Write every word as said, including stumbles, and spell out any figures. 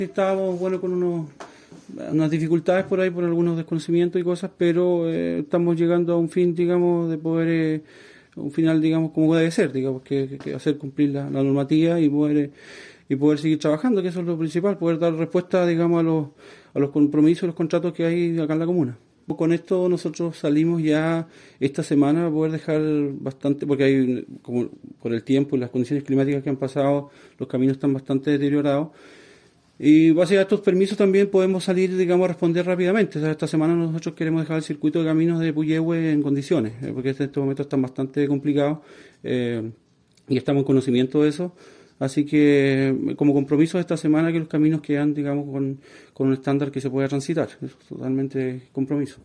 Estábamos, bueno, con unos, unas dificultades por ahí, por algunos desconocimientos y cosas, pero eh, estamos llegando a un fin, digamos, de poder, eh, un final, digamos, como debe ser, digamos, que, que hacer cumplir la, la normativa y poder, eh, y poder seguir trabajando, que eso es lo principal, poder dar respuesta, digamos, a los, a los compromisos y los contratos que hay acá en la comuna. Con esto nosotros salimos ya esta semana a poder dejar bastante, porque hay, como por el tiempo y las condiciones climáticas que han pasado, los caminos están bastante deteriorados. Y base a estos permisos también podemos salir, digamos, a responder rápidamente. O sea, esta semana nosotros queremos dejar el circuito de caminos de Puyehue en condiciones, eh, porque en estos momentos están bastante complicados eh, y estamos en conocimiento de eso. Así que, como compromiso esta semana, que los caminos quedan, digamos, con, con un estándar que se pueda transitar. Es totalmente compromiso.